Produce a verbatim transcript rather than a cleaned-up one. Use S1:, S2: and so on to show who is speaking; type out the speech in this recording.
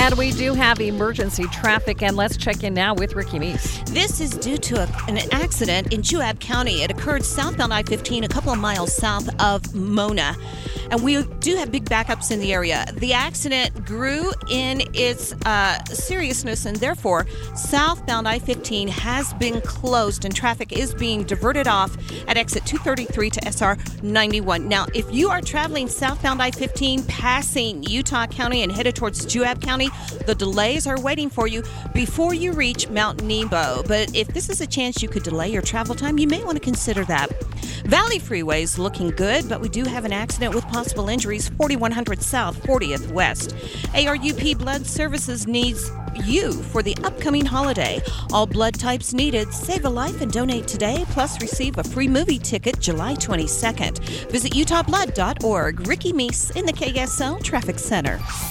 S1: And we do have emergency traffic, and let's check in now with Ricky Meese.
S2: This is due to a, an accident in Juab County. It occurred southbound I fifteen, a couple of miles south of Mona. And we do have big backups in the area. The accident grew in its uh, seriousness, and therefore, southbound I fifteen has been closed, and traffic is being diverted off at exit two thirty-three to S R ninety-one. Now, if you are traveling southbound I fifteen, passing Utah County and headed towards Juab County, the delays are waiting for you before you reach Mount Nebo. But if this is a chance you could delay your travel time, you may want to consider that. Valley Freeway is looking good, but we do have an accident with possible injuries, forty-one hundred South, fortieth West. A R U P Blood Services needs you for the upcoming holiday. All blood types needed. Save a life and donate today, plus receive a free movie ticket July twenty-second. Visit utah blood dot org. Ricky Meese in the K S L Traffic Center.